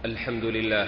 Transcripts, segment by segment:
الحمد لله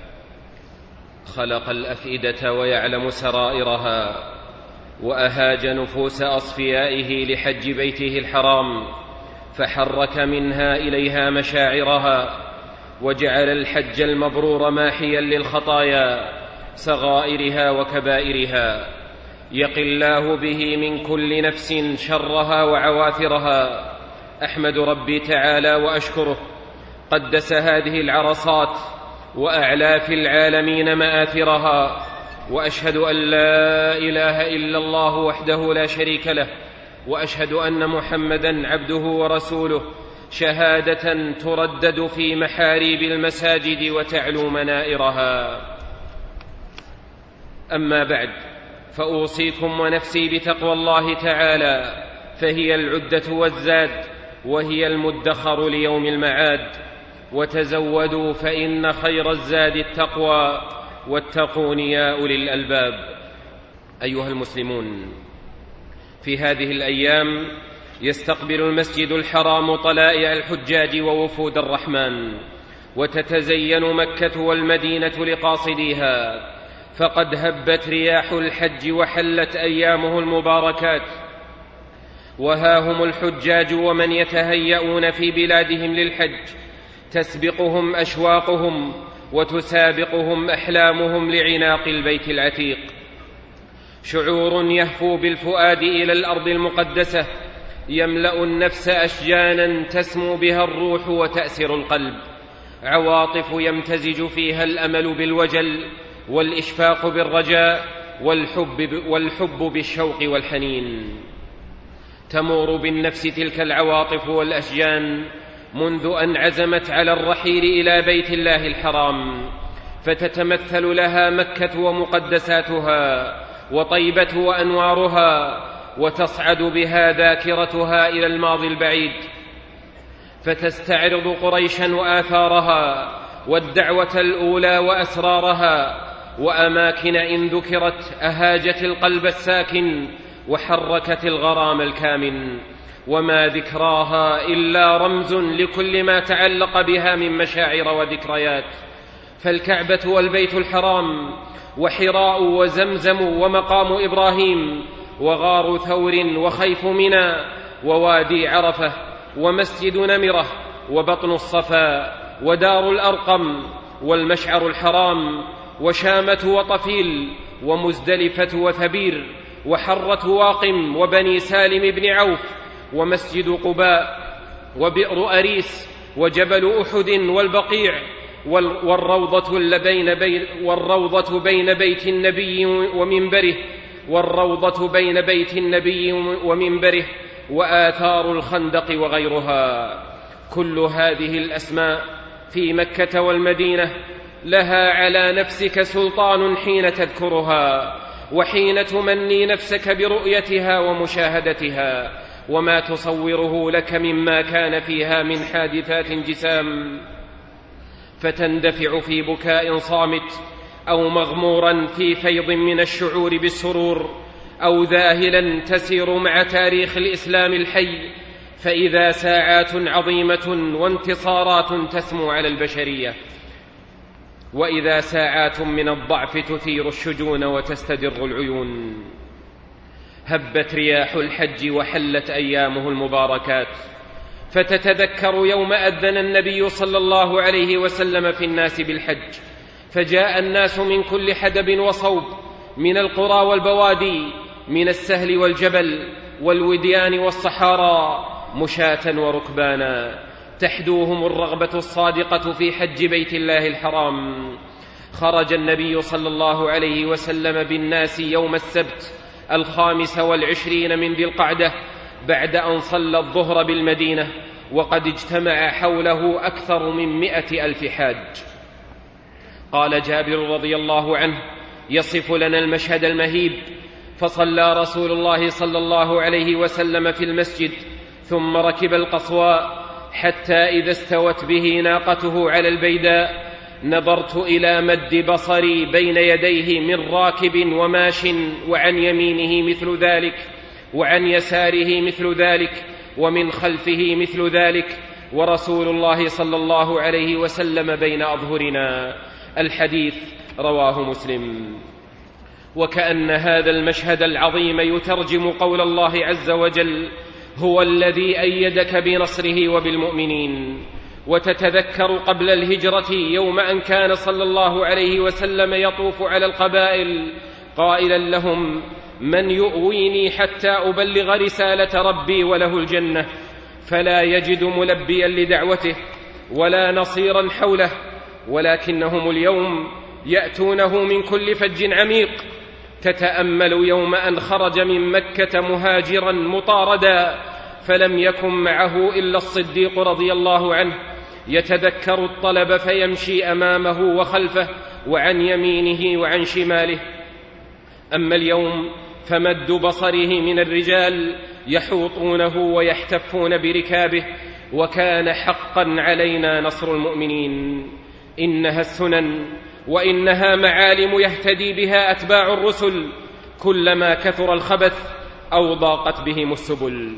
خلق الأفئدة ويعلم سرائرها، وأهاج نفوس أصفيائه لحج بيته الحرام، فحرك منها إليها مشاعرها، وجعل الحج المبرور ماحيا للخطايا صغائرها وكبائرها، يقي الله به من كل نفس شرها وعواثرها. أحمد ربي تعالى وأشكره، قدس هذه العرصات وأعلى في العالمين مآثرها، وأشهد أن لا إله إلا الله وحده لا شريك له، وأشهد أن محمدًا عبده ورسوله، شهادة تردد في محاريب المساجد وتعلو منائرها. أما بعد، فأوصيكم ونفسي بتقوى الله تعالى، فهي العدة والزاد، وهي المدخر ليوم المعاد. وتزودوا فإن خير الزاد التقوى، واتقون يا أولي الألباب. أيها المسلمون، في هذه الأيام يستقبل المسجد الحرام طلائع الحجاج ووفود الرحمن، وتتزين مكة والمدينة لقاصديها، فقد هبت رياح الحج وحلت أيامه المباركات، وها هم الحجاج ومن يتهيئون في بلادهم للحج، تسبقهم أشواقهم وتسابقهم أحلامهم لعناق البيت العتيق. شعور يهفو بالفؤاد إلى الأرض المقدسة، يملأ النفس أشجانا تسمو بها الروح وتأسر القلب، عواطف يمتزج فيها الأمل بالوجل، والإشفاق بالرجاء، والحب بالشوق والحنين. تمور بالنفس تلك العواطف والأشجان منذ أن عزمت على الرحيل إلى بيت الله الحرام، فتتمثل لها مكة ومقدساتها، وطيبة وأنوارها، وتصعد بها ذاكرتها إلى الماضي البعيد، فتستعرض قريشا وآثارها، والدعوة الأولى وأسرارها، وأماكن إن ذكرت أهاجت القلب الساكن وحركت الغرام الكامن، وما ذكراها إلا رمز لكل ما تعلق بها من مشاعر وذكريات. فالكعبة والبيت الحرام، وحراء وزمزم ومقام إبراهيم، وغار ثور وخيف منى، ووادي عرفة، ومسجد نمرة، وبطن الصفا، ودار الأرقم، والمشعر الحرام، وشامة وطفيل، ومزدلفة وثبير، وحرة واقم، وبني سالم بن عوف، ومسجد قباء، وبئر أريس، وجبل أحد، والبقيع، والروضة بين بيت النبي ومنبره، والروضة بين بيت النبي ومنبره، وآثار الخندق وغيرها. كل هذه الأسماء في مكة والمدينة لها على نفسك سلطان حين تذكرها، وحين تمني نفسك برؤيتها ومشاهدتها، وما تصوره لك مما كان فيها من حادثات جسام، فتندفع في بكاء صامت، أو مغمورا في فيض من الشعور بالسرور، أو ذاهلا تسير مع تاريخ الإسلام الحي، فإذا ساعات عظيمة وانتصارات تسمو على البشرية، وإذا ساعات من الضعف تثير الشجون وتستدر العيون. هبت رياح الحج وحلت أيامه المباركات، فتتذكر يوم أذن النبي صلى الله عليه وسلم في الناس بالحج، فجاء الناس من كل حدب وصوب، من القرى والبوادي، من السهل والجبل، والوديان والصحارى، مشاة وركبانا، تحدوهم الرغبة الصادقة في حج بيت الله الحرام. خرج النبي صلى الله عليه وسلم بالناس يوم السبت 25 من ذي القعدة، بعد أن صلى الظهر بالمدينة، وقد اجتمع حوله أكثر من 100,000 حاج. قال جابر رضي الله عنه يصف لنا المشهد المهيب: فصلى رسول الله صلى الله عليه وسلم في المسجد، ثم ركب القصواء، حتى إذا استوت به ناقته على البيداء نظرت إلى مد بصري بين يديه من راكب وماش، وعن يمينه مثل ذلك، وعن يساره مثل ذلك، ومن خلفه مثل ذلك، ورسول الله صلى الله عليه وسلم بين أظهرنا. الحديث رواه مسلم. وكأن هذا المشهد العظيم يترجم قول الله عز وجل: هو الذي أيدك بنصره وبالمؤمنين. وتتذكر قبل الهجرة يوم أن كان صلى الله عليه وسلم يطوف على القبائل قائلا لهم: من يؤويني حتى أبلغ رسالة ربي وله الجنة؟ فلا يجد ملبيا لدعوته ولا نصيرا حوله، ولكنهم اليوم يأتونه من كل فج عميق. تتأمل يوم أن خرج من مكة مهاجرا مطاردا فلم يكن معه إلا الصديق رضي الله عنه، يتذكر الطلب فيمشي أمامه وخلفه وعن يمينه وعن شماله. أما اليوم فمد بصره من الرجال يحوطونه ويحتفون بركابه. وكان حقا علينا نصر المؤمنين. إنها السنن وإنها معالم يهتدي بها أتباع الرسل، كلما كثر الخبث أو ضاقت بهم السبل.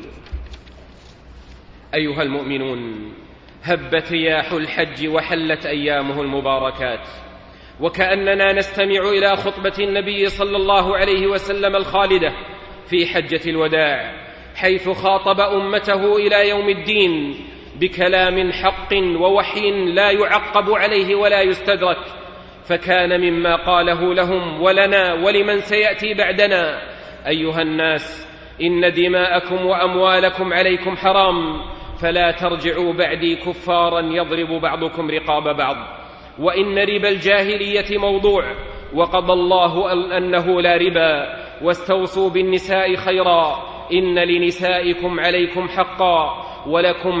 أيها المؤمنون، هبت رياح الحج وحلت أيامه المباركات، وكأننا نستمع إلى خطبة النبي صلى الله عليه وسلم الخالدة في حجة الوداع، حيث خاطب أمته إلى يوم الدين بكلام حق ووحي لا يعقب عليه ولا يستدرك. فكان مما قاله لهم ولنا ولمن سيأتي بعدنا: أيها الناس، إن دماءكم وأموالكم عليكم حرام، فلا ترجعوا بعدي كفارا يضرب بعضكم رقاب بعض، وإن ربا الجاهلية موضوع، وقضى الله أنه لا ربا، واستوصوا بالنساء خيرا، إن لنسائكم عليكم حقا ولكم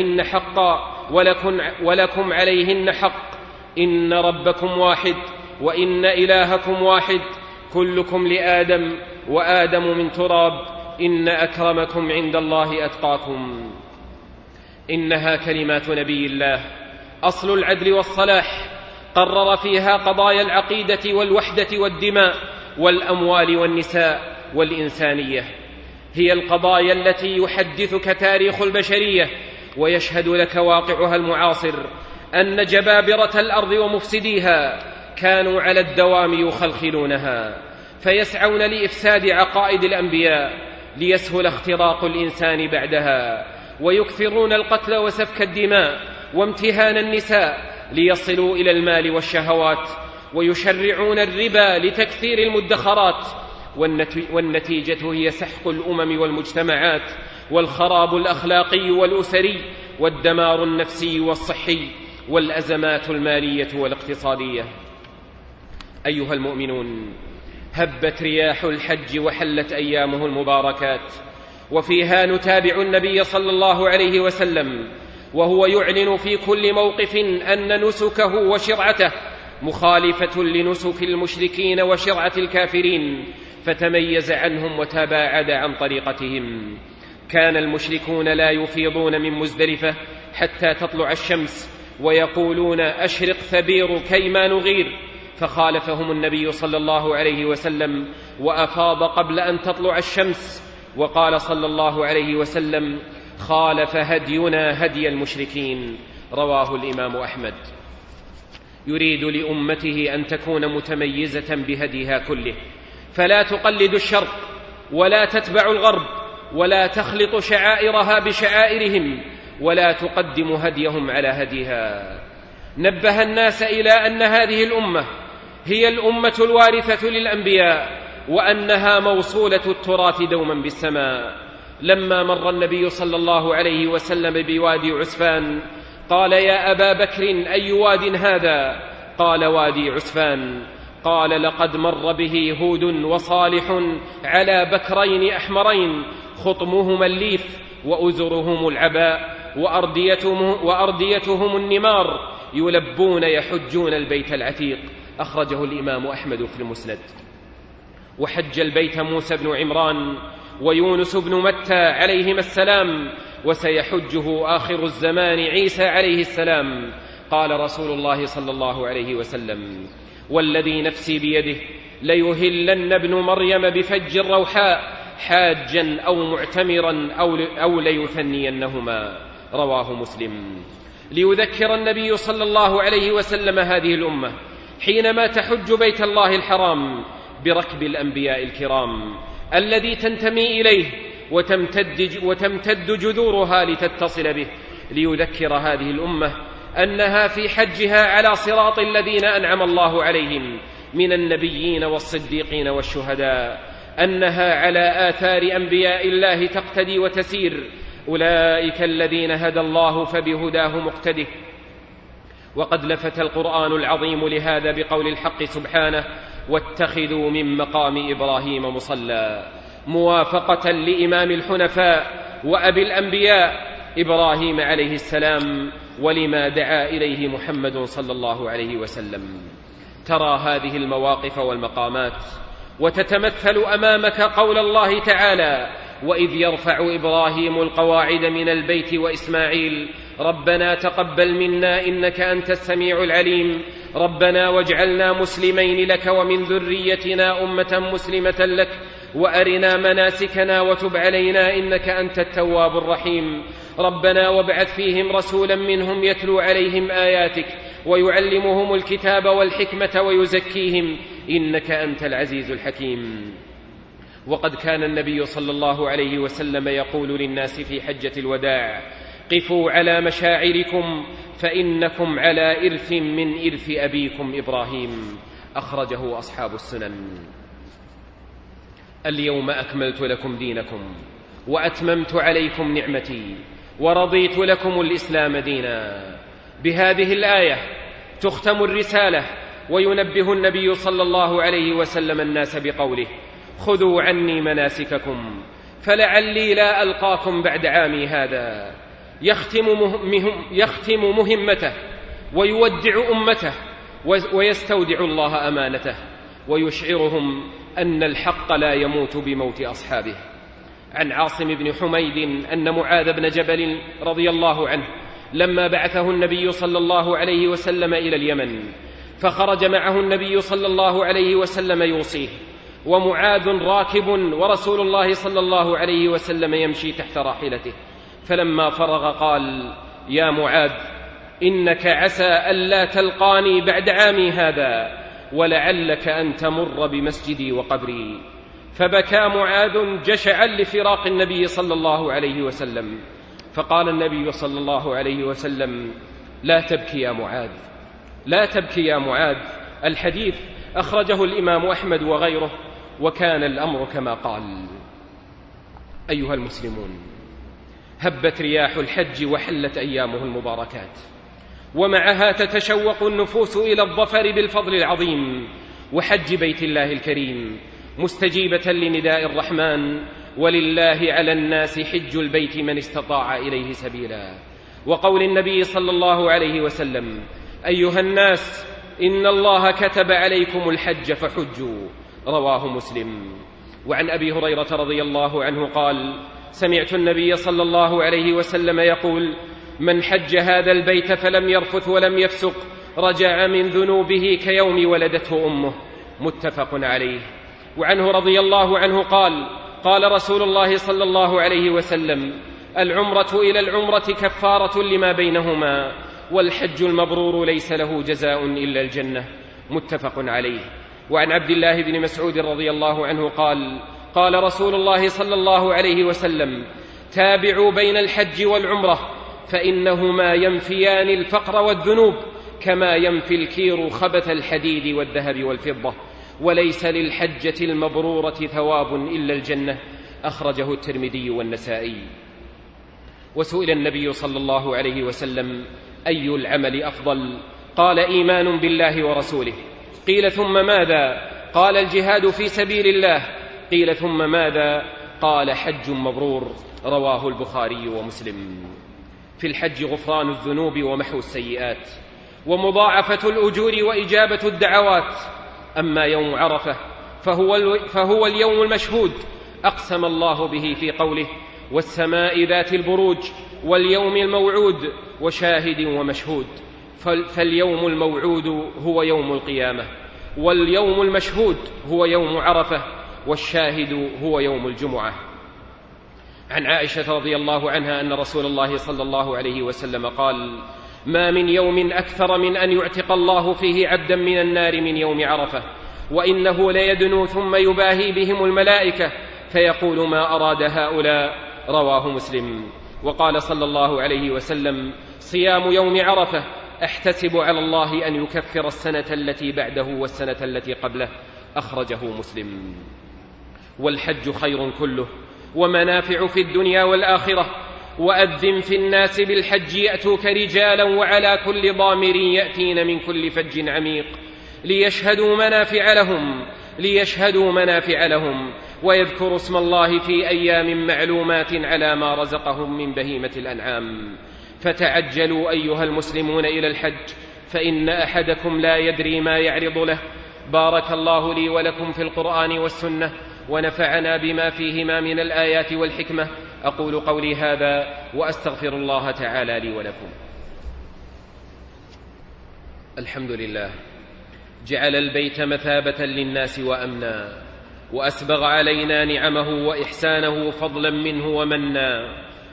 عليهن حق، إن ربكم واحد وإن إلهكم واحد، كلكم لآدم وآدم من تراب، إن أكرمكم عند الله أتقاكم. إنها كلمات نبي الله، أصل العدل والصلاح، قرر فيها قضايا العقيدة والوحدة والدماء والأموال والنساء والإنسانية. هي القضايا التي يحدثك تاريخ البشرية ويشهد لك واقعها المعاصر أن جبابرة الأرض ومفسديها كانوا على الدوام يخلخلونها، فيسعون لإفساد عقائد الأنبياء ليسهل اختراق الإنسان بعدها، ويكثرون القتل وسفك الدماء وامتهان النساء ليصلوا إلى المال والشهوات، ويشرعون الربا لتكثير المدخرات، والنتيجة هي سحق الأمم والمجتمعات، والخراب الأخلاقي والأسري، والدمار النفسي والصحي، والأزمات المالية والاقتصادية. أيها المؤمنون، هبت رياح الحج وحلت أيامه المباركات، وفيها نتابع النبي صلى الله عليه وسلم وهو يعلن في كل موقف أن نسكه وشرعته مخالفة لنسك المشركين وشرعة الكافرين، فتميز عنهم وتباعد عن طريقتهم. كان المشركون لا يفيضون من مزدلفة حتى تطلع الشمس، ويقولون: أشرق ثبير كيما نغير، فخالفهم النبي صلى الله عليه وسلم وأفاض قبل أن تطلع الشمس، وقال صلى الله عليه وسلم: خالف هدينا هدي المشركين. رواه الإمام أحمد. يريد لأمته أن تكون متميزة بهديها كله، فلا تقلد الشرق ولا تتبع الغرب، ولا تخلط شعائرها بشعائرهم، ولا تقدم هديهم على هديها. نبه الناس إلى أن هذه الأمة هي الأمة الوارثة للأنبياء، وأنها موصولة التراث دوما بالسماء. لما مر النبي صلى الله عليه وسلم بوادي عسفان قال: يا أبا بكر، أي واد هذا؟ قال: وادي عسفان. قال: لقد مر به هود وصالح على بكرين أحمرين، خطمهما الليف وأزرهم العباء وأرديتهم النمار، يلبون يحجون البيت العتيق. أخرجه الإمام أحمد في المسند. وحج البيت موسى بن عمران ويونس بن متى عليهما السلام، وسيحجه آخر الزمان عيسى عليه السلام. قال رسول الله صلى الله عليه وسلم: والذي نفسي بيده ليهلن ابن مريم بفج الروحاء حاجا أو معتمرا أو ليثنينهما. رواه مسلم. ليذكر النبي صلى الله عليه وسلم هذه الأمة حينما تحج بيت الله الحرام بركب الأنبياء الكرام الذي تنتمي إليه وتمتد جذورها لتتصل به، ليذكر هذه الأمة أنها في حجها على صراط الذين أنعم الله عليهم من النبيين والصديقين والشهداء، أنها على آثار أنبياء الله تقتدي وتسير، أولئك الذين هدى الله فبهداه مقتده. وقد لفت القرآن العظيم لهذا بقول الحق سبحانه: واتخذوا من مقام إبراهيم مصلى، موافقة لإمام الحنفاء وأبي الأنبياء إبراهيم عليه السلام ولما دعا إليه محمد صلى الله عليه وسلم. ترى هذه المواقف والمقامات وتتمثل أمامك قول الله تعالى: وإذ يرفع إبراهيم القواعد من البيت وإسماعيل ربنا تقبل منا إنك أنت السميع العليم ربنا واجعلنا مسلمين لك ومن ذريتنا أمة مسلمة لك وأرنا مناسكنا وتب علينا إنك أنت التواب الرحيم ربنا وابعث فيهم رسولا منهم يتلو عليهم آياتك ويعلمهم الكتاب والحكمة ويزكيهم إنك أنت العزيز الحكيم. وقد كان النبي صلى الله عليه وسلم يقول للناس في حجة الوداع: قفوا على مشاعركم فإنكم على إرث من إرث أبيكم إبراهيم. أخرجه أصحاب السنن. اليوم أكملت لكم دينكم وأتممت عليكم نعمتي ورضيت لكم الإسلام دينا. بهذه الآية تختم الرسالة، وينبه النبي صلى الله عليه وسلم الناس بقوله: خذوا عني مناسككم فلعلي لا ألقاكم بعد عامي هذا. يختم مهمته ويودع أمته ويستودع الله أمانته ويشعرهم أن الحق لا يموت بموت أصحابه. عن عاصم بن حميد أن معاذ بن جبل رضي الله عنه لما بعثه النبي صلى الله عليه وسلم إلى اليمن فخرج معه النبي صلى الله عليه وسلم يوصيه، ومعاذ راكب ورسول الله صلى الله عليه وسلم يمشي تحت راحلته، فلما فرغ قال: يا معاذ إنك عسى ألا تلقاني بعد عامي هذا ولعلك أن تمر بمسجدي وقبري. فبكى معاذ جشعا لفراق النبي صلى الله عليه وسلم، فقال النبي صلى الله عليه وسلم: لا تبكي يا معاذ، لا تبكي يا معاذ. الحديث أخرجه الإمام أحمد وغيره، وكان الأمر كما قال. أيها المسلمون، هبت رياح الحج وحلت أيامه المباركات، ومعها تتشوق النفوس إلى الظفر بالفضل العظيم وحج بيت الله الكريم، مستجيبة لنداء الرحمن: ولله على الناس حج البيت من استطاع إليه سبيلا، وقول النبي صلى الله عليه وسلم: أيها الناس إن الله كتب عليكم الحج فحجوا. رواه مسلم. وعن أبي هريرة رضي الله عنه قال: سمعت النبي صلى الله عليه وسلم يقول: من حج هذا البيت فلم يرفث ولم يفسق رجع من ذنوبه كيوم ولدته أمه. متفق عليه. وعنه رضي الله عنه قال: قال رسول الله صلى الله عليه وسلم: العمرة إلى العمرة كفارة لما بينهما، والحج المبرور ليس له جزاء إلا الجنة. متفق عليه. وعن عبد الله بن مسعود رضي الله عنه قال: قال رسول الله صلى الله عليه وسلم: تابعوا بين الحج والعمرة فإنهما ينفيان الفقر والذنوب كما ينفي الكير خبث الحديد والذهب والفضة، وليس للحجة المبرورة ثواب إلا الجنة. أخرجه الترمذي والنسائي. وسئل النبي صلى الله عليه وسلم: أي العمل أفضل؟ قال: إيمان بالله ورسوله. قيل: ثم ماذا؟ قال: الجهاد في سبيل الله. قيل: ثم ماذا؟ قال: حج مبرور. رواه البخاري ومسلم. في الحج غفران الذنوب ومحو السيئات ومضاعفة الأجور وإجابة الدعوات. أما يوم عرفة فهو اليوم المشهود، أقسم الله به في قوله: والسماء ذات البروج واليوم الموعود وشاهد ومشهود. فاليوم الموعود هو يوم القيامة، واليوم المشهود هو يوم عرفة، والشاهد هو يوم الجمعة. عن عائشة رضي الله عنها أن رسول الله صلى الله عليه وسلم قال: ما من يوم أكثر من أن يعتق الله فيه عبدا من النار من يوم عرفة، وإنه ليدنو ثم يباهي بهم الملائكة فيقول: ما أراد هؤلاء. رواه مسلم. وقال صلى الله عليه وسلم: صيام يوم عرفة أحتسب على الله أن يكفر السنة التي بعده والسنة التي قبله. أخرجه مسلم. والحج خير كله ومنافع في الدنيا والآخرة. وأذن في الناس بالحج يأتوك رجالا وعلى كل ضامر يأتين من كل فج عميق ليشهدوا منافع لهم ويذكروا اسم الله في أيام معلومات على ما رزقهم من بهيمة الأنعام. فتعجلوا أيها المسلمون إلى الحج، فإن أحدكم لا يدري ما يعرض له. بارك الله لي ولكم في القرآن والسنة، ونفعنا بما فيهما من الآيات والحكمة. أقول قولي هذا وأستغفر الله تعالى لي ولكم. الحمد لله، جعل البيت مثابة للناس وأمنا، وأسبغ علينا نعمه وإحسانه فضلا منه ومنا.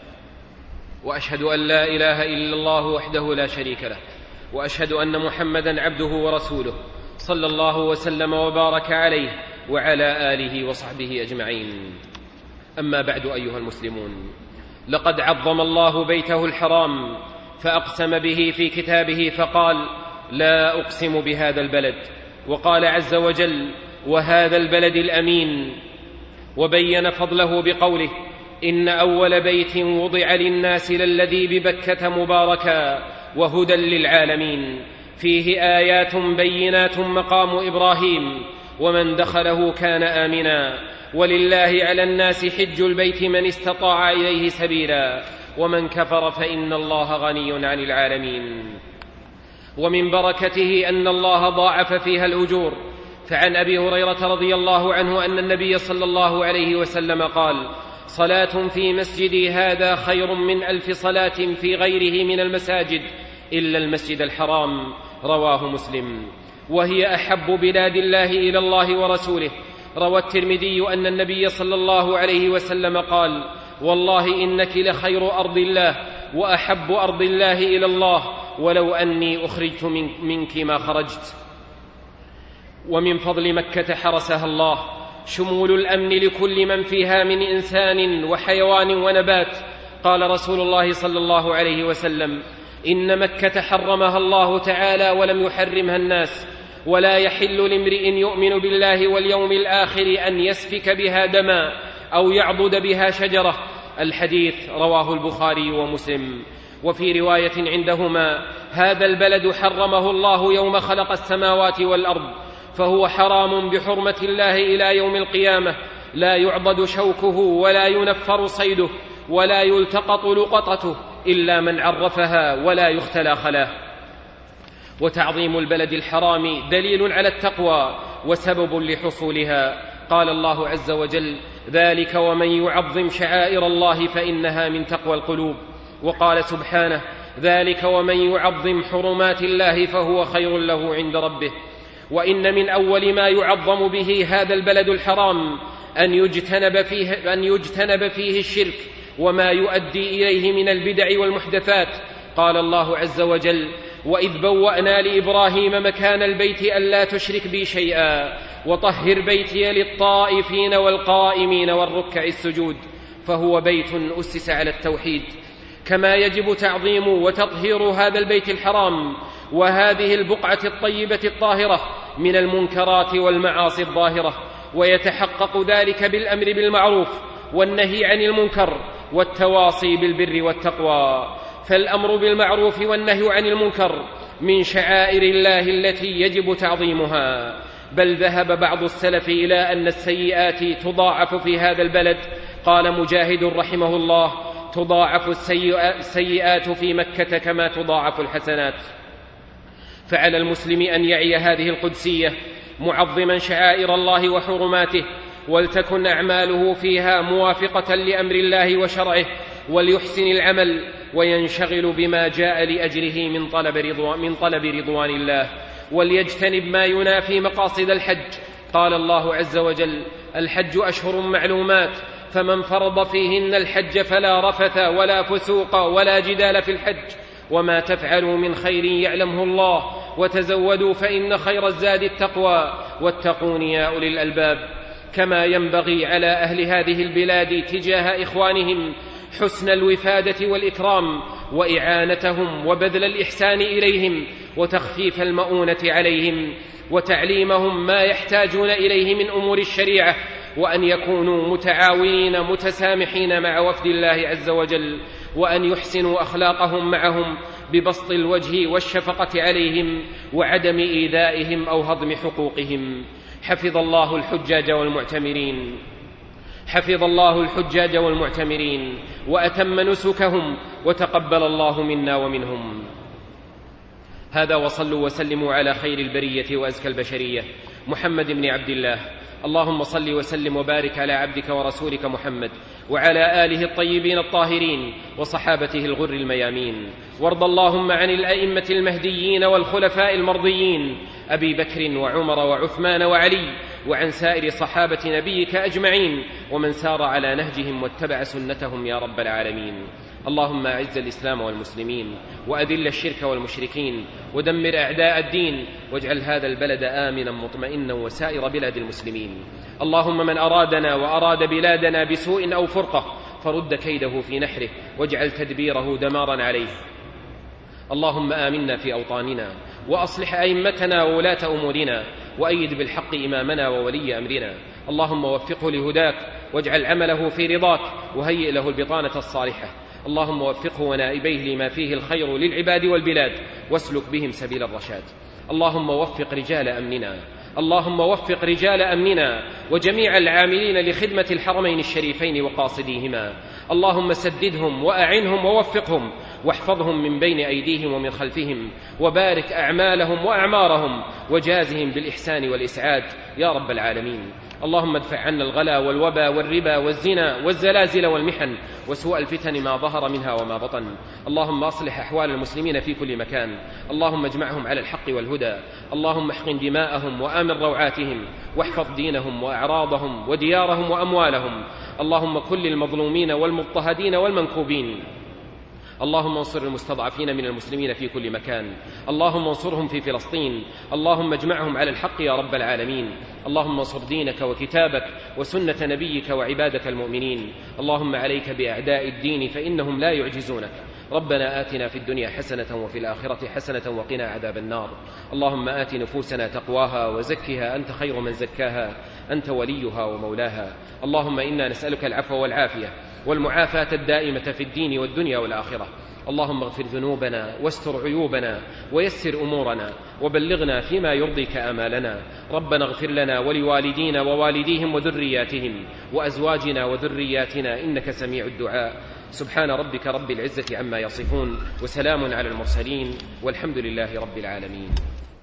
وأشهد أن لا إله إلا الله وحده لا شريك له، وأشهد أن محمدا عبده ورسوله، صلى الله وسلم وبارك عليه وعلى آله وصحبه أجمعين. أما بعد أيها المسلمون، لقد عظم الله بيته الحرام فأقسم به في كتابه فقال: لا أقسم بهذا البلد. وقال عز وجل: وهذا البلد الأمين. وبين فضله بقوله: إن أول بيت وضع للناس للذي ببكة مباركا وهدى للعالمين، فيه آيات بينات مقام إبراهيم، ومن دخله كان آمنا، ولله على الناس حج البيت من استطاع إليه سبيلا، ومن كفر فإن الله غني عن العالمين. ومن بركته أن الله ضاعف فيها الأجور. فعن أبي هريرة رضي الله عنه أن النبي صلى الله عليه وسلم قال: صلاة في مسجدي هذا خير من 1000 صلاة في غيره من المساجد إلا المسجد الحرام. رواه مسلم. وهي أحب بلاد الله إلى الله ورسوله. روى الترمذي أن النبي صلى الله عليه وسلم قال: والله إنك لخير أرض الله وأحب أرض الله إلى الله، ولو أني أخرجت منك ما خرجت. ومن فضل مكة حرسها الله شمول الأمن لكل من فيها من إنسان وحيوان ونبات. قال رسول الله صلى الله عليه وسلم: إن مكة حرمها الله تعالى ولم يحرمها الناس، ولا يحل لامرئ يؤمن بالله واليوم الآخر أن يسفك بها دما أو يعضد بها شجرة. الحديث رواه البخاري ومسلم. وفي رواية عندهما: هذا البلد حرمه الله يوم خلق السماوات والأرض، فهو حرام بحرمة الله إلى يوم القيامة، لا يعضد شوكه ولا ينفر صيده ولا يلتقط لقطته إلا من عرفها ولا يختلى خلاه. وتعظيم البلد الحرام دليل على التقوى وسبب لحصولها. قال الله عز وجل: ذلك ومن يعظم شعائر الله فإنها من تقوى القلوب. وقال سبحانه: ذلك ومن يعظم حرمات الله فهو خير له عند ربه. وإن من أول ما يعظم به هذا البلد الحرام أن يجتنب فيه الشرك وما يؤدي إليه من البدع والمحدثات. قال الله عز وجل: وإذ بوأنا لإبراهيم مكان البيت ألا تشرك بي شيئا وطهر بيتي للطائفين والقائمين والركع السجود. فهو بيت أسس على التوحيد، كما يجب تعظيم وتطهير هذا البيت الحرام وهذه البقعة الطيبة الطاهرة من المنكرات والمعاصي الظاهرة. ويتحقق ذلك بالأمر بالمعروف والنهي عن المنكر والتواصي بالبر والتقوى. فالأمر بالمعروف والنهي عن المنكر من شعائر الله التي يجب تعظيمها. بل ذهب بعض السلف إلى أن السيئات تضاعف في هذا البلد. قال مجاهد رحمه الله: تضاعف السيئات في مكة كما تضاعف الحسنات. فعلى المسلم أن يعي هذه القدسية معظما شعائر الله وحرماته، ولتكن أعماله فيها موافقة لأمر الله وشرعه، وليحسن العمل وينشغل بما جاء لأجله من طلب رضوان الله، وليجتنب ما ينافي مقاصد الحج. قال الله عز وجل: الحج أشهر معلومات، فمن فرض فيهن الحج فلا رفث ولا فسوق ولا جدال في الحج، وما تفعلوا من خير يعلمه الله، وتزودوا فإن خير الزاد التقوى، واتقون يا أولي الألباب. كما ينبغي على أهل هذه البلاد تجاه إخوانهم حسن الوفادة والإكرام وإعانتهم وبذل الإحسان إليهم وتخفيف المؤونة عليهم وتعليمهم ما يحتاجون إليه من أمور الشريعة، وأن يكونوا متعاونين متسامحين مع وفد الله عز وجل، وأن يحسنوا أخلاقهم معهم ببسط الوجه والشفقة عليهم وعدم إيذائهم أو هضم حقوقهم. حفظ الله الحجاج والمعتمرين، حفظ الله الحجاج والمعتمرين وأتم نسكهم، وتقبل الله منا ومنهم. هذا، وصلوا وسلموا على خير البرية وأزكى البشرية محمد بن عبد الله. اللهم صل وسلم وبارك على عبدك ورسولك محمد وعلى آله الطيبين الطاهرين وصحابته الغر الميامين. وارض اللهم عن الأئمة المهديين والخلفاء المرضيين أبي بكر وعمر وعثمان وعلي، وعن سائر صحابة نبيك أجمعين، ومن سار على نهجهم واتبع سنتهم يا رب العالمين. اللهم أعز الإسلام والمسلمين، وأذل الشرك والمشركين، ودمر أعداء الدين، واجعل هذا البلد آمنا مطمئنا وسائر بلاد المسلمين. اللهم من أرادنا وأراد بلادنا بسوء أو فرقة فرد كيده في نحره، واجعل تدبيره دمارا عليه. اللهم آمنا في أوطاننا، وأصلح أئمتنا وولاة أمورنا، وأيد بالحق إمامنا وولي أمرنا. اللهم وفقه لهداك، واجعل عمله في رضاك، وهيئ له البطانة الصالحة. اللهم وفقه ونائبيه لما فيه الخير للعباد والبلاد، واسلك بهم سبيل الرشاد. اللهم وفق رجال أمننا، اللهم وفق رجال أمننا وجميع العاملين لخدمة الحرمين الشريفين وقاصديهما. اللهم سددهم وأعنهم ووفقهم، واحفظهم من بين أيديهم ومن خلفهم، وبارك أعمالهم وأعمارهم، وجازهم بالإحسان والإسعاد يا رب العالمين. اللهم ادفع عنا الغلا والوبا والربا والزنا والزلازل والمحن وسوء الفتن ما ظهر منها وما بطن. اللهم أصلح أحوال المسلمين في كل مكان، اللهم اجمعهم على الحق والهدى. اللهم احقن دماءهم وآمن روعاتهم، واحفظ دينهم وأعراضهم وديارهم وأموالهم. اللهم كن للمظلومين والمضطهدين والمنكوبين. اللهم انصر المستضعفين من المسلمين في كل مكان، اللهم انصرهم في فلسطين. اللهم اجمعهم على الحق يا رب العالمين. اللهم انصر دينك وكتابك وسنة نبيك وعبادك المؤمنين. اللهم عليك بأعداء الدين فإنهم لا يعجزونك. ربنا آتنا في الدنيا حسنة وفي الآخرة حسنة وقنا عذاب النار. اللهم آت نفوسنا تقواها وزكها أنت خير من زكاها، أنت وليها ومولاها. اللهم إنا نسألك العفو والعافية والمعافاة الدائمة في الدين والدنيا والآخرة. اللهم اغفر ذنوبنا واستر عيوبنا ويسر أمورنا، وبلغنا فيما يرضيك آمالنا. ربنا اغفر لنا ولوالدينا ووالديهم وذرياتهم وأزواجنا وذرياتنا إنك سميع الدعاء. سبحان ربك رب العزة عما يصفون، وسلام على المرسلين، والحمد لله رب العالمين.